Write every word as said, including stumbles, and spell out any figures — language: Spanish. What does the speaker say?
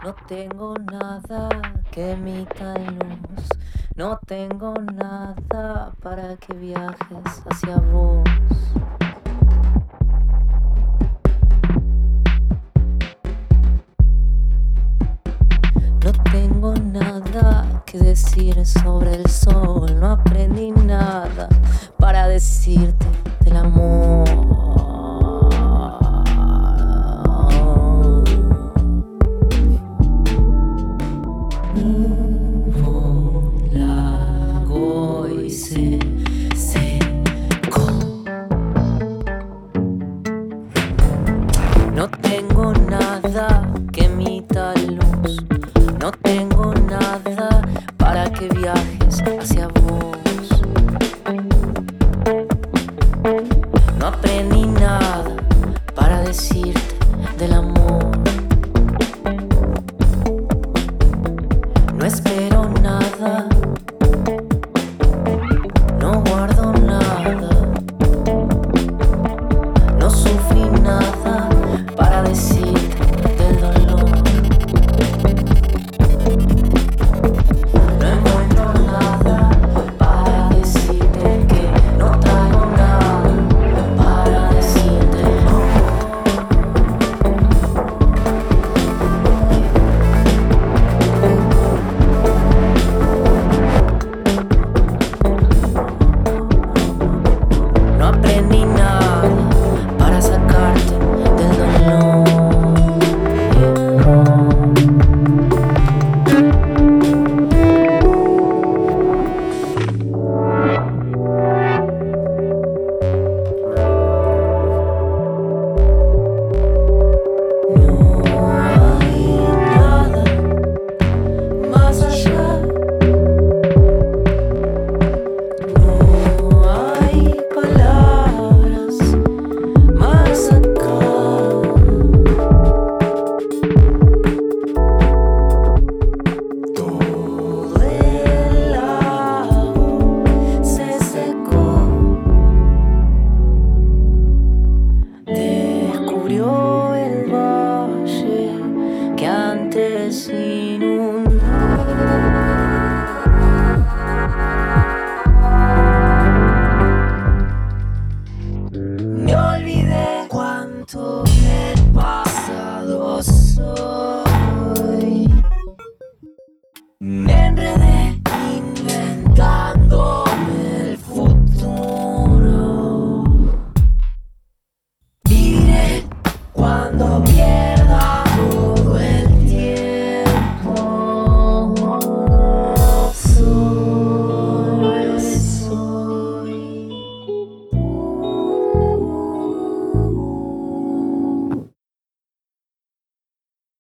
No tengo nada que emita luz, no tengo nada para que viajes hacia vos. No tengo nada que decir sobre el sol, no aprendí nada para decirte del amor. Hubo un lago y se secó. No tengo nada que emita luz, no tengo nada para que viajes hacia vos. No aprendí nada para decirte del amor. No espero nada, no guardo nada, no sufrí nada para decirte del dolor. No encuentro nada para decirte que no traigo nada para decirte no. No aprendí nada para sacarte del dolor. No hay nada más allá. No hay palabras más acá. Todo el lago se secó. Descubrió el valle que antes inundó. Me olvidé cuánto del pasado soy. Me enredé inventándome el futuro. Viviré cuando pierda